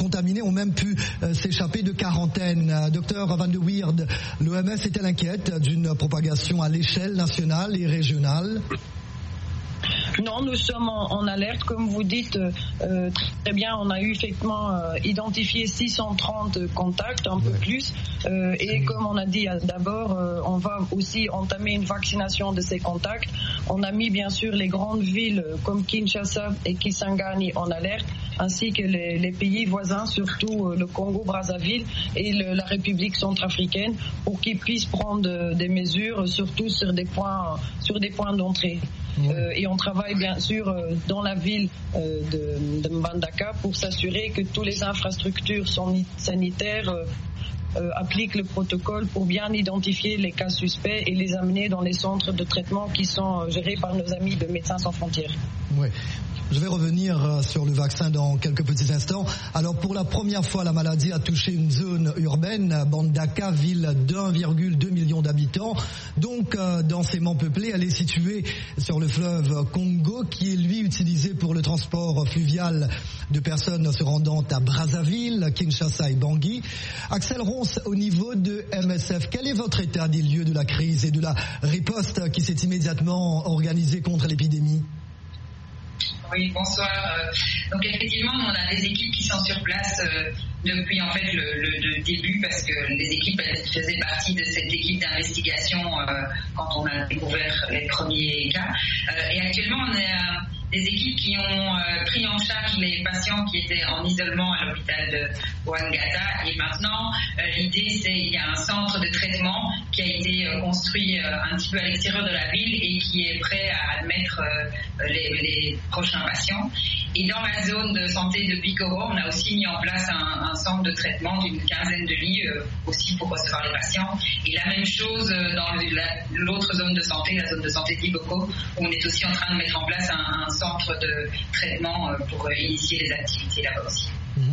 contaminés ont même pu s'échapper de quarantaine. Docteur Van de Weerde, l'OMS est-elle inquiète d'une propagation à l'échelle nationale et régionale ? Non, nous sommes en alerte, comme vous dites très bien. On a eu effectivement identifié 630 contacts, un peu plus. Et comme on a dit d'abord, on va aussi entamer une vaccination de ces contacts. On a mis bien sûr les grandes villes comme Kinshasa et Kisangani en alerte, ainsi que les pays voisins, surtout le Congo-Brazzaville et la République centrafricaine, pour qu'ils puissent prendre des mesures, surtout sur des points d'entrée. Et on travaille bien sûr dans la ville de Mbandaka pour s'assurer que toutes les infrastructures sanitaires appliquent le protocole pour bien identifier les cas suspects et les amener dans les centres de traitement qui sont gérés par nos amis de Médecins sans frontières. Oui. Je vais revenir sur le vaccin dans quelques petits instants. Alors, pour la première fois, la maladie a touché une zone urbaine, Mbandaka, ville d'1,2 million d'habitants. Donc, densément peuplée, elle est située sur le fleuve Congo, qui est, lui, utilisé pour le transport fluvial de personnes se rendant à Brazzaville, Kinshasa et Bangui. Axel Ronce, au niveau de MSF, quel est votre état des lieux de la crise et de la riposte qui s'est immédiatement organisée contre l'épidémie ? Oui, bonsoir. Donc effectivement, on a des équipes qui sont sur place depuis en fait le début, parce que les équipes faisaient partie de cette équipe d'investigation quand on a découvert les premiers cas. Et actuellement, on a des équipes qui ont pris en charge les patients qui étaient en isolement à l'hôpital de Ouangata. Et maintenant, l'idée, c'est qu'il y a un centre de traitement qui a été construit un petit peu à l'extérieur de la ville et qui est prêt à admettre les prochains patients. Et dans la zone de santé de Bikoro, on a aussi mis en place un centre de traitement d'une 15aine de lits aussi pour recevoir les patients. Et la même chose dans l'autre zone de santé, la zone de santé d'Iboko, où on est aussi en train de mettre en place un centre de traitement pour initier les activités là-bas aussi.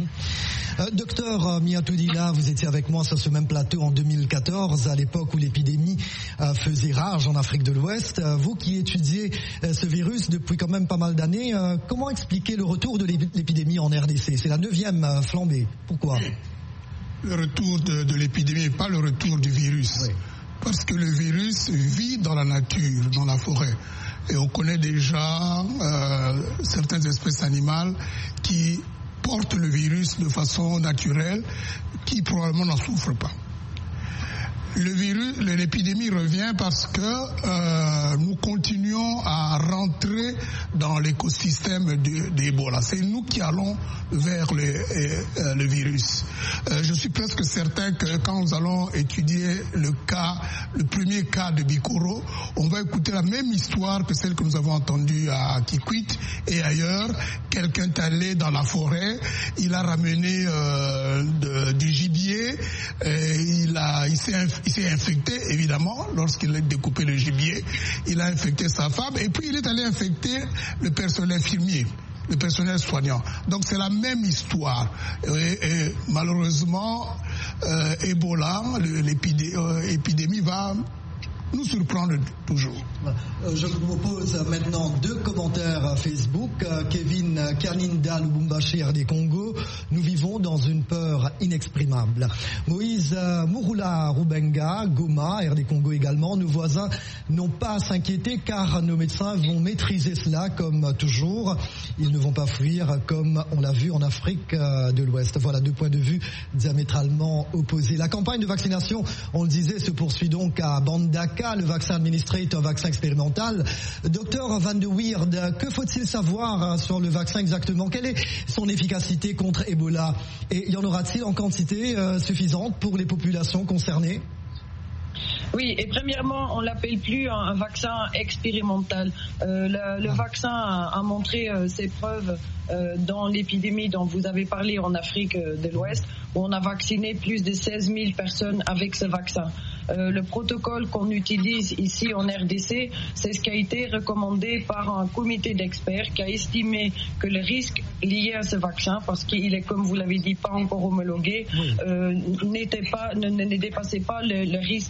Docteur Miatoudila, vous étiez avec moi sur ce même plateau en 2014, à l'époque où l'épidémie faisait rage en Afrique de l'Ouest. Vous qui étudiez ce virus depuis quand même pas mal d'années, comment expliquer le retour de l'épidémie en RDC ? C'est la 9e flambée. Pourquoi ? Le retour de l'épidémie n'est pas le retour du virus. Oui. Parce que le virus vit dans la nature, dans la forêt. Et on connaît déjà certaines espèces animales qui portent le virus de façon naturelle, qui probablement n'en souffrent pas. Le virus, l'épidémie revient parce que nous continuons à rentrer dans l'écosystème d'Ebola. C'est nous qui allons vers le virus. Je suis presque certain que quand nous allons étudier le premier cas de Bikoro, on va écouter la même histoire que celle que nous avons entendue à Kikwit et ailleurs. Quelqu'un est allé dans la forêt, il a ramené du gibier, il s'est infecté, évidemment, lorsqu'il a découpé le gibier. Il a infecté sa femme et puis il est allé infecter le personnel infirmier, le personnel soignant. Donc c'est la même histoire. Et malheureusement, Ebola, l'épidémie va nous surprendre toujours. Je vous propose maintenant 2 commentaires Facebook. Kevin Kaninda Lubumbashi, RD Congo. Nous vivons dans une peur inexprimable. Moïse Mouroula Rubenga, Goma, RD Congo également. Nos voisins n'ont pas à s'inquiéter car nos médecins vont maîtriser cela comme toujours. Ils ne vont pas fuir comme on l'a vu en Afrique de l'Ouest. Voilà 2 points de vue diamétralement opposés. La campagne de vaccination, on le disait, se poursuit donc à Mbandaka. Le vaccin administré est un vaccin expérimental. Docteur Van de Weerde, que faut-il savoir sur le vaccin exactement ? Quelle est son efficacité contre Ebola ? Et y en aura-t-il en quantité suffisante pour les populations concernées ? Oui, et premièrement, on l'appelle plus un vaccin expérimental. Le vaccin a montré ses preuves dans l'épidémie dont vous avez parlé en Afrique de l'Ouest, où on a vacciné plus de 16 000 personnes avec ce vaccin. Le protocole qu'on utilise ici en RDC, c'est ce qui a été recommandé par un comité d'experts qui a estimé que le risque lié à ce vaccin, parce qu'il est, comme vous l'avez dit, pas encore homologué, ne dépassait pas le risque lié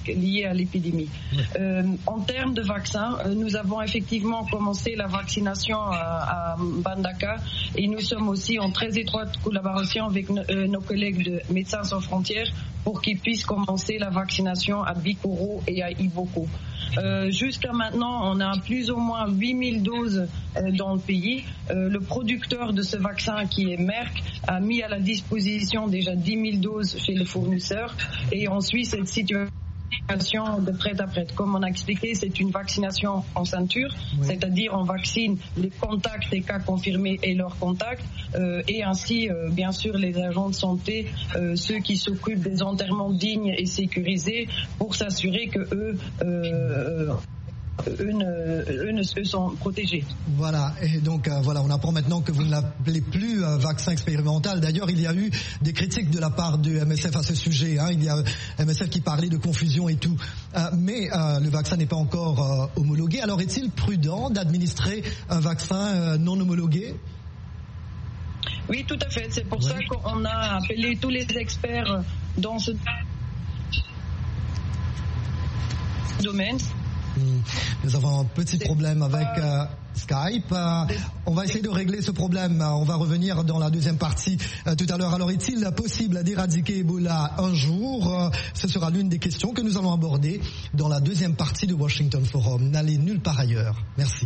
à l'épidémie. En termes de vaccins, nous avons effectivement commencé la vaccination à Mbandaka et nous sommes aussi en très étroite collaboration avec nos collègues de Médecins sans frontières pour qu'ils puissent commencer la vaccination à Bikoro et à Iboko. Jusqu'à maintenant, on a plus ou moins 8000 doses dans le pays. Le producteur de ce vaccin, qui est Merck, a mis à la disposition déjà 10 000 doses chez les fournisseurs. Et on suit cette situation de près à près. Comme on a expliqué, c'est une vaccination en ceinture, c'est-à-dire on vaccine les contacts des cas confirmés et leurs contacts, et ainsi, bien sûr, les agents de santé, ceux qui s'occupent des enterrements dignes et sécurisés, pour s'assurer que eux sont protégés. Voilà, et donc voilà, on apprend maintenant que vous ne l'appelez plus vaccin expérimental. D'ailleurs, il y a eu des critiques de la part du MSF à ce sujet. Il y a MSF qui parlait de confusion et tout. Mais le vaccin n'est pas encore homologué. Alors, est-il prudent d'administrer un vaccin non homologué ? Oui, tout à fait. C'est pour ça qu'on a appelé tous les experts dans ce domaine. Nous avons un petit problème avec Skype. On va essayer de régler ce problème. On va revenir dans la deuxième partie tout à l'heure. Alors, est-il possible d'éradiquer Ebola un jour ? Ce sera l'une des questions que nous allons aborder dans la deuxième partie de Washington Forum. N'allez nulle part ailleurs. Merci.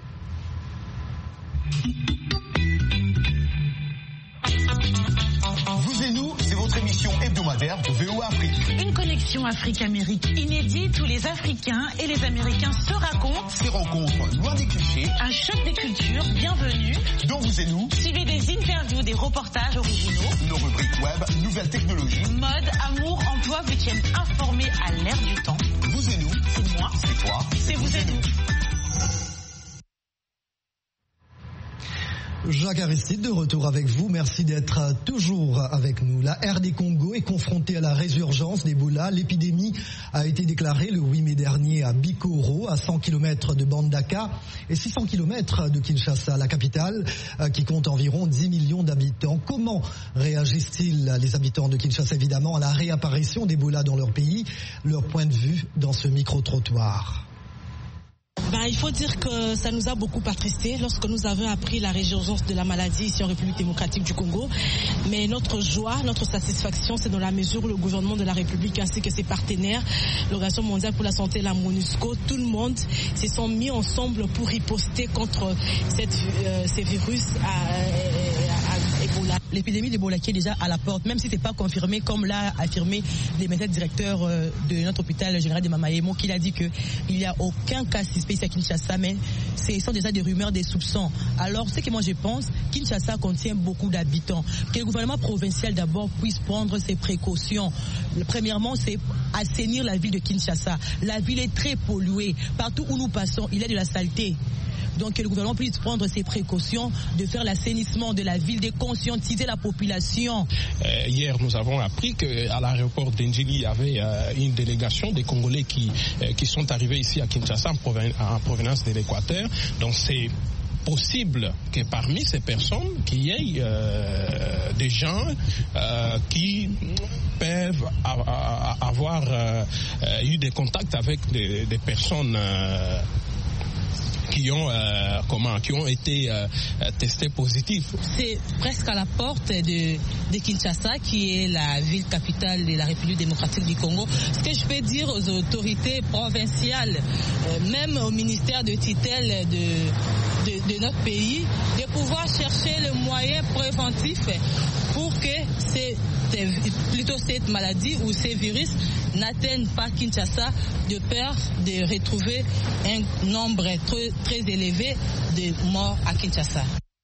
Vous et nous, c'est votre émission hebdomadaire de VOA Afrique. Une connexion Afrique-Amérique inédite où les Africains et les Américains se racontent. Ces rencontres loin des clichés. Un choc des cultures, bienvenue. Dans Vous et nous, suivez des interviews, des reportages originaux. Nos rubriques web, nouvelles technologies. Mode, amour, emploi, vous tiennent informés à l'ère du temps. Vous et nous, c'est moi, c'est toi, c'est vous et nous. Jacques Aristide, de retour avec vous. Merci d'être toujours avec nous. La RD Congo est confrontée à la résurgence d'Ebola. L'épidémie a été déclarée le 8 mai dernier à Bikoro, à 100 km de Mbandaka et 600 km de Kinshasa, la capitale, qui compte environ 10 millions d'habitants. Comment réagissent-ils, les habitants de Kinshasa, évidemment, à la réapparition d'Ebola dans leur pays? Leur point de vue dans ce micro-trottoir. Il faut dire que ça nous a beaucoup attristés lorsque nous avons appris la résurgence de la maladie ici en République démocratique du Congo. Mais notre joie, notre satisfaction, c'est dans la mesure où le gouvernement de la République ainsi que ses partenaires, l'Organisation mondiale pour la santé et la MONUSCO, tout le monde se sont mis ensemble pour riposter contre ces virus à Ebola. L'épidémie d'Ebola qui est déjà à la porte, même si ce n'est pas confirmé, comme l'a affirmé le médecin directeur de notre hôpital général de Mamaemo, qui a dit qu'il n'y a aucun cas suspect ici à Kinshasa, mais ce sont déjà des rumeurs, des soupçons. Alors, ce que moi je pense, Kinshasa contient beaucoup d'habitants. Que le gouvernement provincial d'abord puisse prendre ses précautions. Premièrement, c'est assainir la ville de Kinshasa. La ville est très polluée. Partout où nous passons, il y a de la saleté. Donc que le gouvernement puisse prendre ses précautions de faire l'assainissement de la ville, de conscientiser la population. Hier, nous avons appris qu'à l'aéroport d'Ndjili, il y avait une délégation des Congolais qui sont arrivés ici à Kinshasa en provenance de l'Équateur. Donc c'est possible que parmi ces personnes, qu'il y ait des gens qui peuvent avoir eu des contacts avec des personnes qui ont été testés positifs. C'est presque à la porte de Kinshasa, qui est la ville capitale de la République démocratique du Congo. Ce que je peux dire aux autorités provinciales, même au ministère de tutelle de notre pays, de pouvoir chercher le moyen préventif pour que cette maladie ou ces virus n'atteignent pas Kinshasa, de peur de retrouver un nombre très élevé de morts à Kinshasa.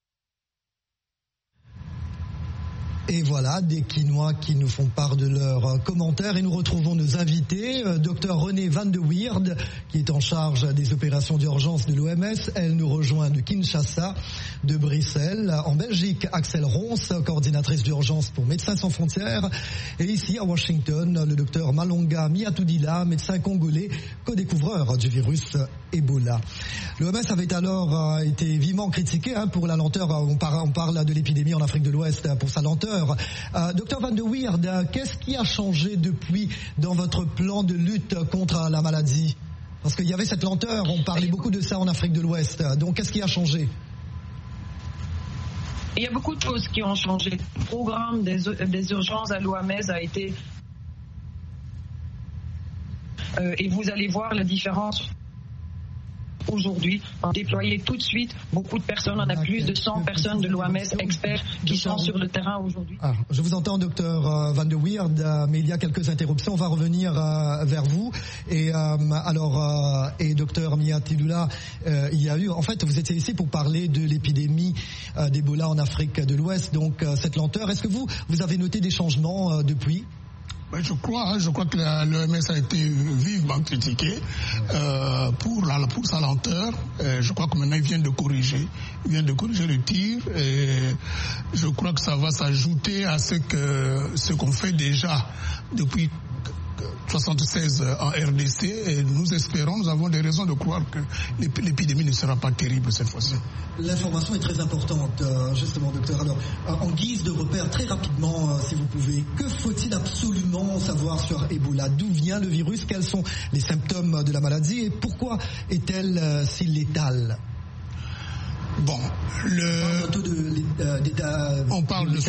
Et voilà, des Quinois qui nous font part de leurs commentaires. Et nous retrouvons nos invités. Dr René Van de Weerd, qui est en charge des opérations d'urgence de l'OMS. Elle nous rejoint de Kinshasa, de Bruxelles. En Belgique, Axel Ronce, coordinatrice d'urgence pour Médecins sans frontières. Et ici, à Washington, le docteur Malonga Miatoudila, médecin congolais, co-découvreur du virus Ebola. L'OMS avait alors été vivement critiqué pour la lenteur. On parle de l'épidémie en Afrique de l'Ouest pour sa lenteur. Docteur Van de Weerd, qu'est-ce qui a changé depuis dans votre plan de lutte contre la maladie? Parce qu'il y avait cette lenteur, on parlait beaucoup de ça en Afrique de l'Ouest. Donc qu'est-ce qui a changé? Il y a beaucoup de choses qui ont changé. Le programme des urgences à l'OMS a été... et vous allez voir la différence aujourd'hui. On a déployé tout de suite beaucoup de personnes. On a plus de 100 personnes de l'OMS, experts, qui sont sur le terrain aujourd'hui. Je vous entends, docteur Van de Weerd, mais il y a quelques interruptions. On va revenir vers vous. Et docteur Miatidula, il y a eu... En fait, vous étiez ici pour parler de l'épidémie d'Ebola en Afrique de l'Ouest. Donc, cette lenteur, est-ce que vous avez noté des changements depuis ? Je crois que l'OMS a été vivement critiquée pour sa lenteur. Je crois que maintenant il vient de corriger le tir. Et je crois que ça va s'ajouter à ce qu'on fait déjà depuis 1976 en RDC, et nous avons des raisons de croire que l'épidémie ne sera pas terrible cette fois-ci. L'information est très importante, justement, docteur. Alors, en guise de repère, très rapidement, si vous pouvez, que faut-il absolument savoir sur Ebola? D'où vient le virus? Quels sont les symptômes de la maladie? Et pourquoi est-elle si létale? Bon, on parle de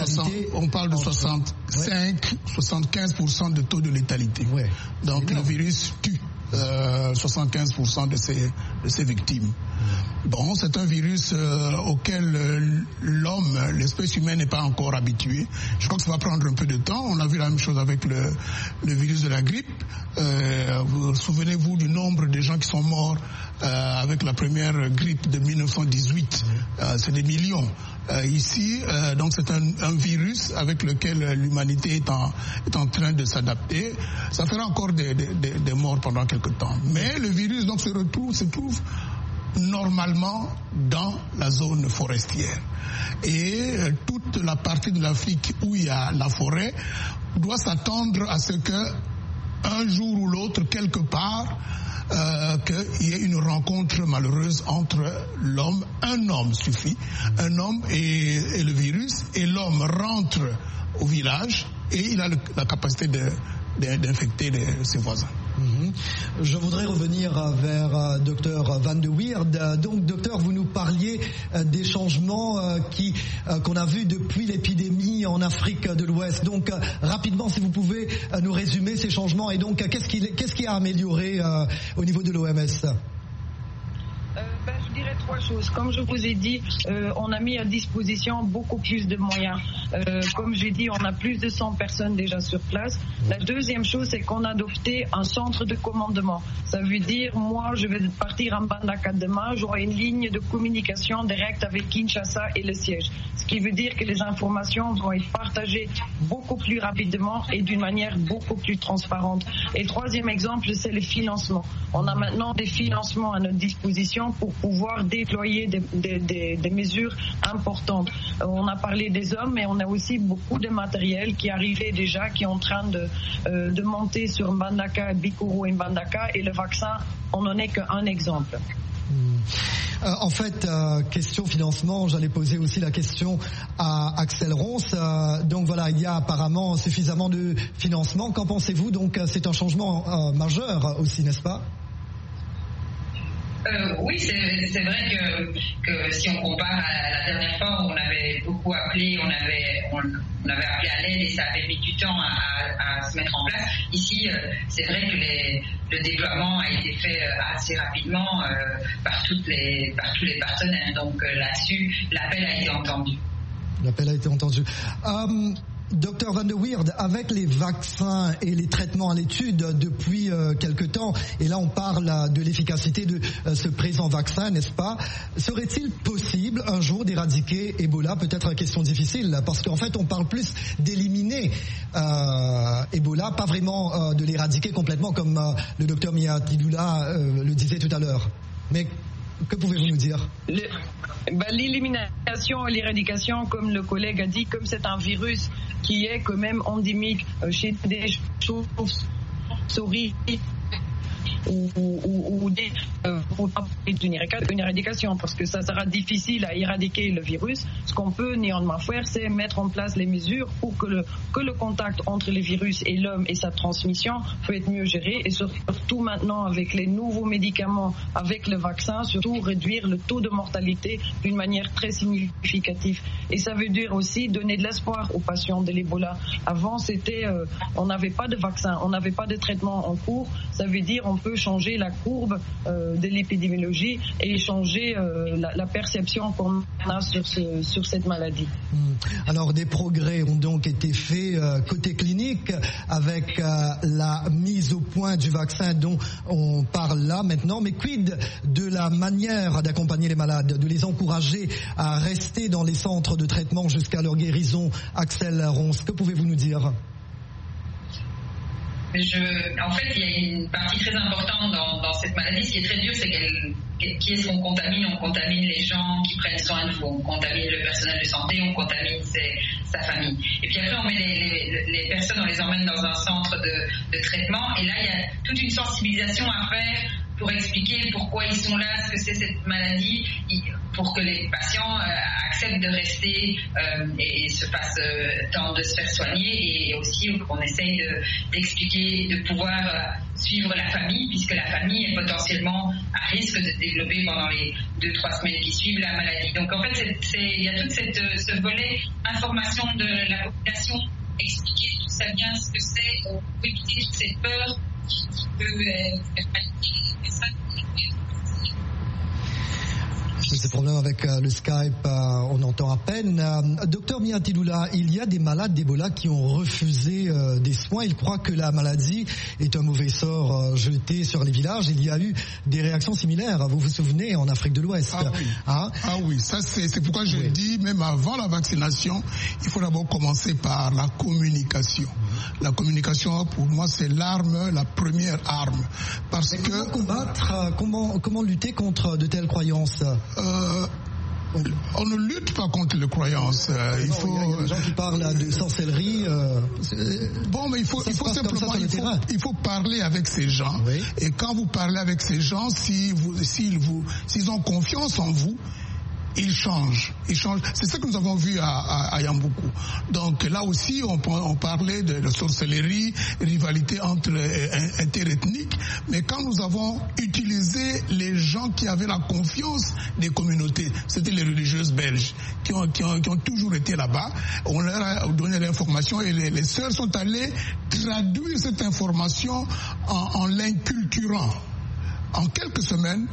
65-75% de taux de létalité. Ouais. Donc le virus tue 75% de ses victimes. Bon, c'est un virus auquel l'espèce humaine n'est pas encore habituée. Je crois que ça va prendre un peu de temps. On a vu la même chose avec le virus de la grippe. Vous souvenez-vous du nombre de gens qui sont morts avec la première grippe de 1918. C'est des millions. Ici, donc c'est un virus avec lequel l'humanité est en train de s'adapter. Ça fera encore des morts pendant quelque temps. Mais le virus donc se trouve normalement dans la zone forestière. Et toute la partie de l'Afrique où il y a la forêt doit s'attendre à ce que un jour ou l'autre, quelque part, qu'il y ait une rencontre malheureuse entre l'homme. Un homme suffit. Un homme et le virus. Et l'homme rentre au village et il a la capacité d'infecter ses voisins. Je voudrais revenir vers docteur Van de Weerd. Donc, docteur, vous nous parliez des changements qu'on a vus depuis l'épidémie en Afrique de l'Ouest. Donc, rapidement, si vous pouvez nous résumer ces changements et donc qu'est-ce qui a amélioré au niveau de l'OMS? Je dirais trois choses. Comme je vous ai dit, on a mis à disposition beaucoup plus de moyens. Comme j'ai dit, on a plus de 100 personnes déjà sur place. La deuxième chose, c'est qu'on a adopté un centre de commandement. Ça veut dire, moi, je vais partir en Mbandaka demain, j'aurai une ligne de communication directe avec Kinshasa et le siège. Ce qui veut dire que les informations vont être partagées beaucoup plus rapidement et d'une manière beaucoup plus transparente. Et le troisième exemple, c'est le financement. On a maintenant des financements à notre disposition pour pouvoir déployer des mesures importantes. On a parlé des hommes, mais on a aussi beaucoup de matériel qui arrivait déjà, qui est en train de monter sur Mbandaka, Bikoro et Mbandaka, et le vaccin, on n'en est qu'un exemple. En fait, question financement, j'allais poser aussi la question à Axel Ronce. Donc voilà, il y a apparemment suffisamment de financement. Qu'en pensez-vous? Donc c'est un changement majeur aussi, n'est-ce pas? Oui, c'est vrai que si on compare à la dernière fois où on avait beaucoup appelé, on avait appelé à l'aide et ça avait mis du temps à se mettre en place. Ici, c'est vrai que le déploiement a été fait assez rapidement par tous les partenaires. Donc là-dessus, l'appel a été entendu. L'appel a été entendu. Docteur Van de Weerd, avec les vaccins et les traitements à l'étude depuis quelque temps, et là on parle de l'efficacité de ce présent vaccin, n'est-ce pas? Serait-il possible un jour d'éradiquer Ebola? Peut-être une question difficile, parce qu'en fait on parle plus d'éliminer Ebola, pas vraiment de l'éradiquer complètement comme le docteur Miatidula le disait tout à l'heure. Mais que pouvez-vous nous dire? L'élimination et l'éradication, comme le collègue a dit, comme c'est un virus qui est quand même endémique chez des chauves-souris ou des pour parler d'une éradication, parce que ça sera difficile à éradiquer le virus. Ce qu'on peut néanmoins faire, c'est mettre en place les mesures pour que le contact entre le virus et l'homme et sa transmission peut être mieux géré, et surtout maintenant avec les nouveaux médicaments, avec le vaccin, surtout réduire le taux de mortalité d'une manière très significative. Et ça veut dire aussi donner de l'espoir aux patients de l'Ebola. Avant, on n'avait pas de vaccin, on n'avait pas de traitement en cours. Ça veut dire on peut changer la courbe de l'épidémiologie et changer la perception qu'on a sur cette maladie. Alors des progrès ont donc été faits côté clinique avec la mise au point du vaccin dont on parle là maintenant. Mais quid de la manière d'accompagner les malades, de les encourager à rester dans les centres de traitement jusqu'à leur guérison? Axel Ronce, que pouvez-vous nous dire? En fait, il y a une partie très importante dans cette maladie. Ce qui est très dur, c'est qui est-ce qu'on contamine? On contamine les gens qui prennent soin de vous, on contamine le personnel de santé, on contamine sa famille. Et puis après, on met les personnes, on les emmène dans un centre de traitement. Et là, il y a toute une sensibilisation à faire pour expliquer pourquoi ils sont là, ce que c'est cette maladie, pour que les patients acceptent de rester et se fassent temps de se faire soigner, et aussi qu'on essaye d'expliquer, de pouvoir suivre la famille, puisque la famille est potentiellement à risque de développer pendant les 2-3 semaines qui suivent la maladie. Donc en fait, il y a tout ce volet information de la population, expliquer d'où ça vient, ce que c'est, pour éviter toute cette peur qui peut faire paniquer les personnes. Ce problème avec le Skype, on entend à peine. Docteur Miatidoula, il y a des malades d'Ebola qui ont refusé des soins. Ils croient que la maladie est un mauvais sort jeté sur les villages. Il y a eu des réactions similaires, vous vous souvenez, en Afrique de l'Ouest. Oui, ça c'est pourquoi je dis, même avant la vaccination, il faut d'abord commencer par la communication. La communication, pour moi, c'est l'arme, la première arme. Parce que comment combattre, comment lutter contre de telles croyances? On ne lutte pas contre les croyances. Il y a des gens qui parlent de sorcellerie. Mais il faut simplement, il faut parler avec ces gens. Oui. Et quand vous parlez avec ces gens, s'ils ont confiance en vous, ils changent. C'est ça que nous avons vu à Yamboukou. Donc là aussi, on parlait de sorcellerie, rivalité interethnique. Mais quand nous avons utilisé les gens qui avaient la confiance des communautés, c'était les religieuses belges qui ont toujours été là-bas. On leur a donné l'information et les sœurs sont allées traduire cette information en l'inculturant. En quelques semaines,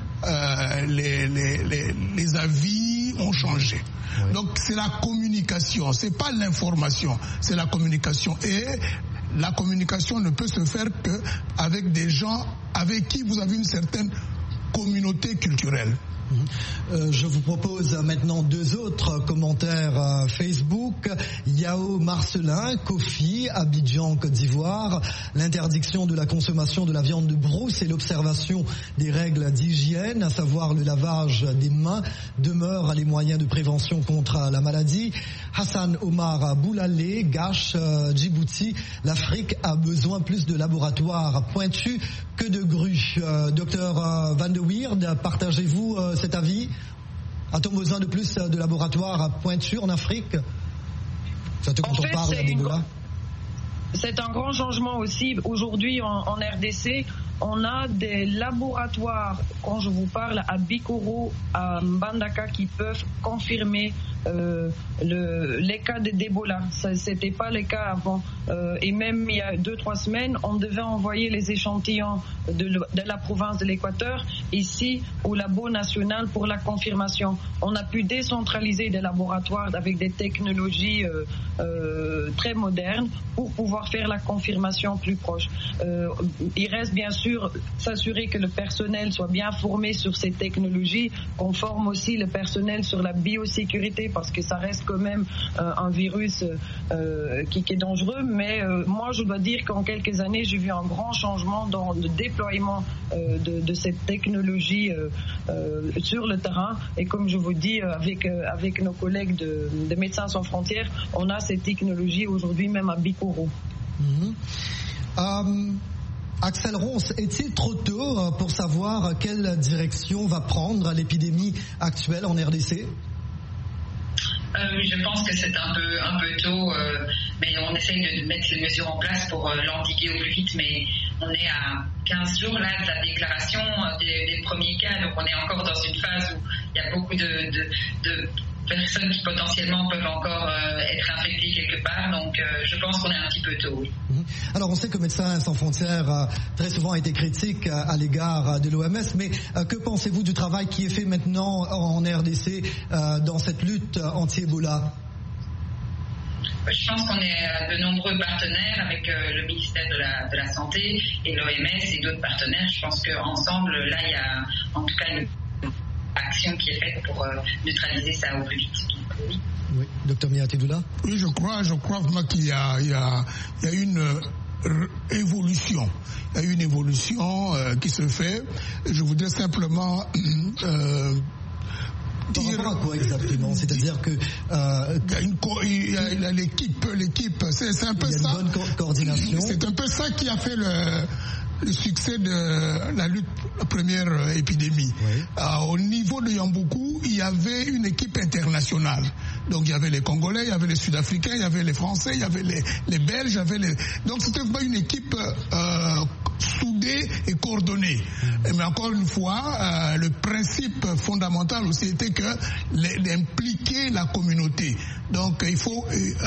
les avis ont changé. Oui. Donc c'est la communication, c'est pas l'information, c'est la communication. Et la communication ne peut se faire qu'avec des gens avec qui vous avez une certaine communauté culturelle. Je vous propose maintenant 2 autres commentaires Facebook. Yao Marcelin, Kofi, Abidjan, Côte d'Ivoire. L'interdiction de la consommation de la viande de brousse et l'observation des règles d'hygiène, à savoir le lavage des mains, demeurent les moyens de prévention contre la maladie. Hassan Omar Boulalé, Gache, Djibouti. L'Afrique a besoin plus de laboratoires pointus que de grues. Docteur Van de Weerd, partagez-vous cet avis? A-t-on besoin de plus de laboratoires pointus en Afrique? Surtout quand on parle d'Ebola. C'est un grand changement aussi. Aujourd'hui, en RDC, on a des laboratoires, quand je vous parle, à Bikoro, à Mbandaka, qui peuvent confirmer les cas d'Ebola. C'était pas le cas avant. Et même il y a 2-3 semaines, on devait envoyer les échantillons de la province de l'Équateur ici au labo national pour la confirmation. On a pu décentraliser des laboratoires avec des technologies très modernes pour pouvoir faire la confirmation plus proche. Il reste bien sûr s'assurer que le personnel soit bien formé sur ces technologies, qu'on forme aussi le personnel sur la biosécurité, parce que ça reste quand même un virus qui est dangereux. Mais moi, je dois dire qu'en quelques années, j'ai vu un grand changement dans le déploiement de cette technologie sur le terrain. Et comme je vous dis, avec nos collègues de Médecins sans frontières, on a cette technologie aujourd'hui même à Bikoro. Axel Ronce, est-il trop tôt pour savoir quelle direction va prendre l'épidémie actuelle en RDC? Je pense que c'est un peu tôt, mais on essaye de mettre les mesures en place pour l'endiguer au plus vite, mais on est à 15 jours là de la déclaration des premiers cas, donc on est encore dans une phase où il y a beaucoup de personnes qui potentiellement peuvent encore être infectées quelque part, donc je pense qu'on est un petit peu tôt. Oui. Alors on sait que Médecins sans frontières très souvent a été critique à l'égard de l'OMS, mais que pensez-vous du travail qui est fait maintenant en RDC dans cette lutte anti-Ebola? Je pense qu'on est de nombreux partenaires avec le ministère de la Santé et l'OMS et d'autres partenaires. Je pense qu'ensemble, là, il y a en tout cas une action qui est faite pour neutraliser ça au plus vite. Oui, Dr Miatidoula. Oui, je crois vraiment qu'il y a une évolution. Il y a une évolution qui se fait. Je voudrais simplement par rapport à quoi exactement? C'est-à-dire que il y a l'équipe, c'est un peu ça. Il y a une bonne coordination. C'est un peu ça qui a fait le succès de la lutte, la première épidémie. Oui. Au niveau de Yamboukou, il y avait une équipe internationale. Donc il y avait les Congolais, il y avait les Sud-Africains, il y avait les Français, il y avait les Belges, donc c'était pas une équipe soudée et coordonnée. Mais encore une fois, le principe fondamental aussi était d'impliquer la communauté. Donc il faut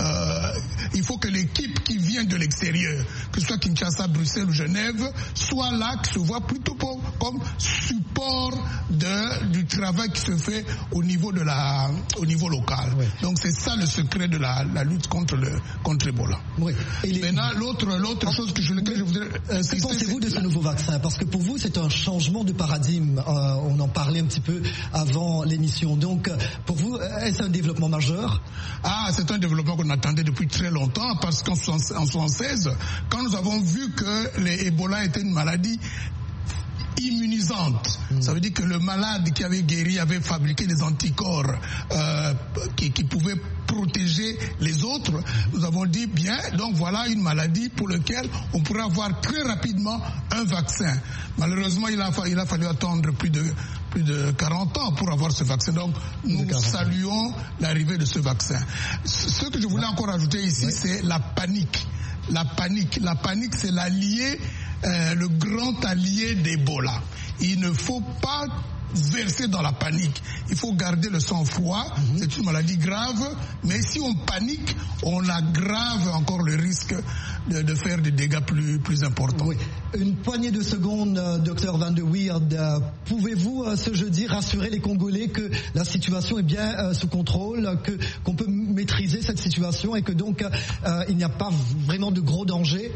que l'équipe qui vient de l'extérieur, que ce soit Kinshasa, Bruxelles ou Genève, soit là, qui se voit plutôt comme support du travail qui se fait au niveau local. Oui. Donc c'est ça le secret de la lutte contre Ebola. Oui. Maintenant, l'autre chose que je voudrais que pensez-vous de ce nouveau vaccin? Parce que pour vous, c'est un changement de paradigme. On en parlait un petit peu avant l'émission. Donc, pour vous, est-ce un développement majeur? C'est un développement qu'on attendait depuis très longtemps, parce qu'en 1976, quand nous avons vu que l'Ebola était une maladie immunisante. Ça veut dire que le malade qui avait guéri avait fabriqué des anticorps qui pouvaient protéger les autres. Nous avons dit bien, donc voilà une maladie pour laquelle on pourrait avoir très rapidement un vaccin. Malheureusement, il a fallu attendre plus de 40 ans pour avoir ce vaccin. Donc nous saluons l'arrivée de ce vaccin. Ce que je voulais encore ajouter ici, c'est la panique. La panique, c'est le grand allié d'Ebola. Il ne faut pas verser dans la panique. Il faut garder le sang-froid. C'est une maladie grave, mais si on panique, on aggrave encore le risque de faire des dégâts plus importants. Oui. Une poignée de secondes, Dr Van de Weerd. Pouvez-vous ce jeudi rassurer les Congolais que la situation est bien sous contrôle, qu'on peut maîtriser cette situation et que donc il n'y a pas vraiment de gros dangers?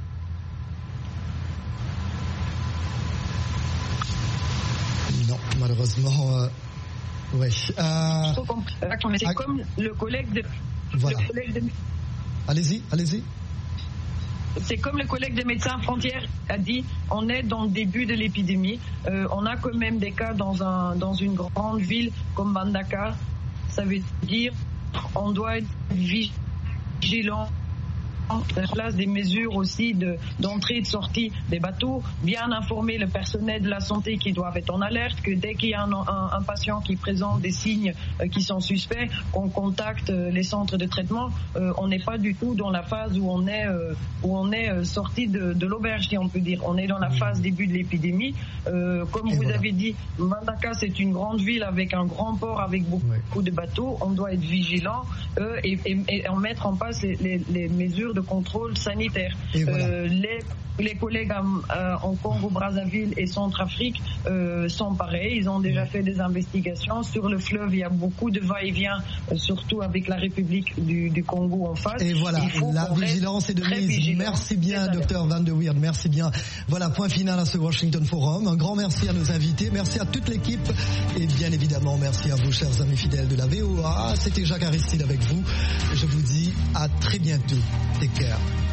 Non, malheureusement, ouais. C'est comme le collègue de... Voilà. Allez-y. C'est comme le collègue des Médecins sans frontières a dit, on est dans le début de l'épidémie. On a quand même des cas dans une grande ville comme Bandaka. Ça veut dire on doit être vigilant. Place des mesures aussi d'entrée et de sortie des bateaux, bien informer le personnel de la santé qui doivent être en alerte, que dès qu'il y a un patient qui présente des signes qui sont suspects, qu'on contacte les centres de traitement. On n'est pas du tout dans la phase où on est sorti de l'auberge, si on peut dire. On est dans la phase début de l'épidémie. Comme vous avez dit, Bandaka, c'est une grande ville avec un grand port avec beaucoup de bateaux. On doit être vigilant et en mettre en place les mesures de contrôle sanitaire. Voilà. Les collègues en Congo-Brazzaville et Centrafrique sont pareils. Ils ont déjà fait des investigations. Sur le fleuve, il y a beaucoup de va-et-vient, surtout avec la République du Congo en face. Et voilà, la vigilance est de mise. Merci bien, Dr Van de Weerd. Merci bien. Voilà, point final à ce Washington Forum. Un grand merci à nos invités. Merci à toute l'équipe. Et bien évidemment, merci à vous, chers amis fidèles de la VOA. C'était Jacques Aristide avec vous. Je vous dis à très bientôt. Take care.